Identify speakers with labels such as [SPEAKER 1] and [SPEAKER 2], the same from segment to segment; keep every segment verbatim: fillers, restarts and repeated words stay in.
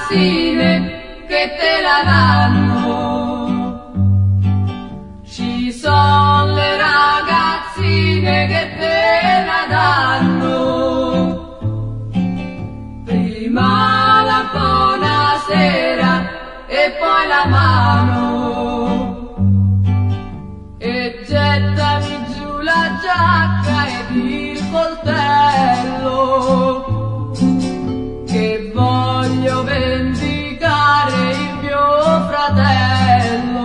[SPEAKER 1] ragazzine che te la danno. Ci sono le ragazzine che te la danno. Prima la buonasera e poi la mano. E gettami giù la giacca ed il coltello, che voglio vendicare il mio fratello,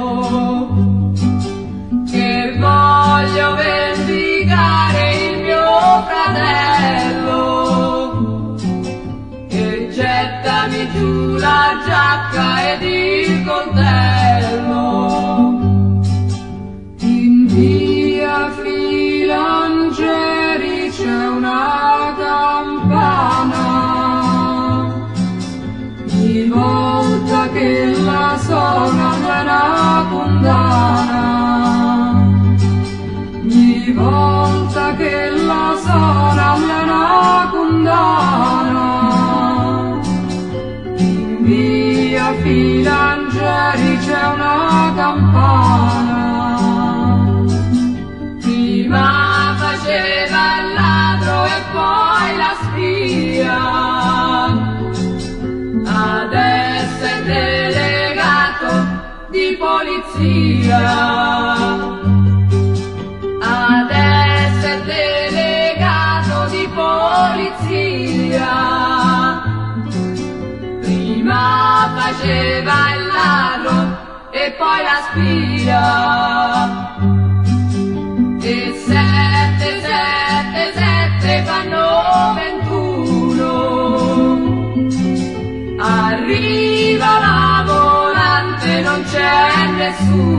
[SPEAKER 1] che voglio vendicare il mio fratello. E gettami giù la giacca ed il coltello. In via Filangieri c'è una campana, ogni volta che la suona è una condanna, ogni volta che la suona è una condanna. In via Filangieri c'è una campana, prima faceva il ladro e poi la spia, adesso è delegato di polizia, adesso è delegato di polizia. Prima faceva il ladro e poi la spia. E sette, sette, sette fanno ventuno. Arriva la volante, non c'è nessuno.